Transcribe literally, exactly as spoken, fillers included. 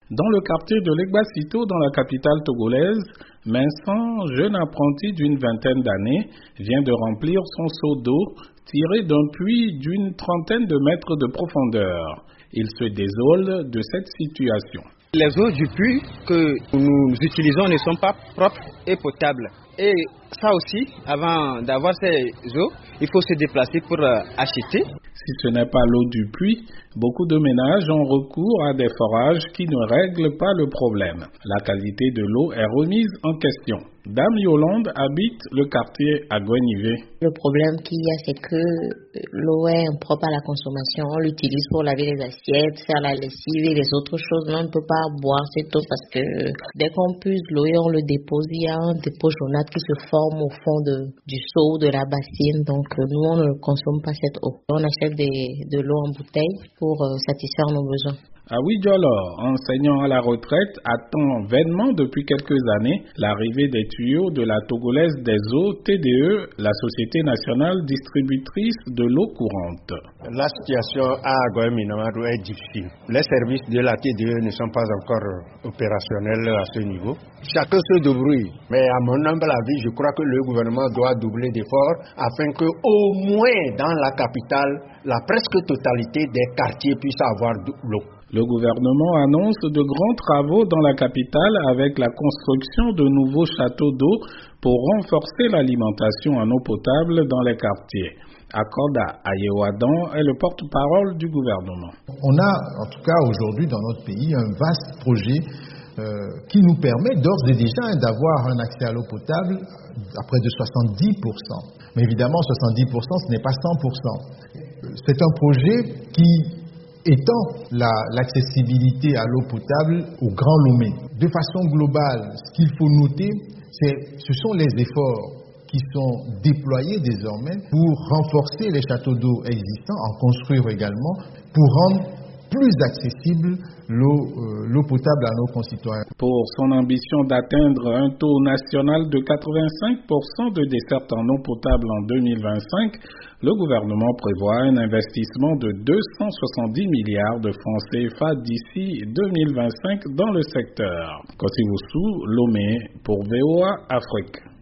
Dans le quartier de Legbasito, dans la capitale togolaise, Vincent, jeune apprenti d'une vingtaine d'années, vient de remplir son seau d'eau tiré d'un puits d'une trentaine de mètres de profondeur. Il se désole de cette situation. Les eaux du puits que nous utilisons ne sont pas propres et potables. Et ça aussi, avant d'avoir ces eaux, il faut se déplacer pour acheter. Si ce n'est pas l'eau du puits, beaucoup de ménages ont recours à des forages qui ne règlent pas le problème. La qualité de l'eau est remise en question. Dame Yolande habite le quartier à Guenivé. Le problème qu'il y a, c'est que l'eau est impropre à la consommation. On l'utilise pour laver les assiettes, faire la lessive et les autres choses. Mais on ne peut pas boire cette eau parce que dès qu'on puise l'eau et on le dépose, il y a un dépôt jaunâtre qui se forme au fond de, du seau, de la bassine. Donc nous, on ne consomme pas cette eau. On achète des, de l'eau en bouteille pour euh, satisfaire nos besoins. Awi-Diolo, enseignant à la retraite, attend vainement depuis quelques années l'arrivée des tuyaux de la Togolaise des eaux T D E, la Société nationale distributrice de l'eau courante. La situation à Goeminomadou est difficile. Les services de la T D E ne sont pas encore opérationnels à ce niveau. Chacun se débrouille, mais à mon humble avis, je crois que le gouvernement doit doubler d'efforts afin que, au moins dans la capitale, la presque totalité des quartiers puissent avoir de l'eau. Le gouvernement annonce de grands travaux dans la capitale avec la construction de nouveaux châteaux d'eau pour renforcer l'alimentation en eau potable dans les quartiers. Akoda Ayewadan est le porte-parole du gouvernement. On a en tout cas aujourd'hui dans notre pays un vaste projet euh, qui nous permet d'ores et déjà d'avoir un accès à l'eau potable à près de soixante-dix pour cent. Mais évidemment, soixante-dix pour cent, ce n'est pas cent pour cent. C'est un projet qui étend la, l'accessibilité à l'eau potable au Grand Lomé. De façon globale, ce qu'il faut noter, c'est, ce sont les efforts qui sont déployés désormais pour renforcer les châteaux d'eau existants, en construire également, pour rendre plus accessible l'eau, euh, l'eau potable à nos concitoyens. Pour son ambition d'atteindre un taux national de quatre-vingt-cinq pour cent de desserte en eau potable en deux mille vingt-cinq, le gouvernement prévoit un investissement de deux cent soixante-dix milliards de francs C F A d'ici deux mille vingt-cinq dans le secteur. Kossi Wusu, Lomé, pour V O A Afrique.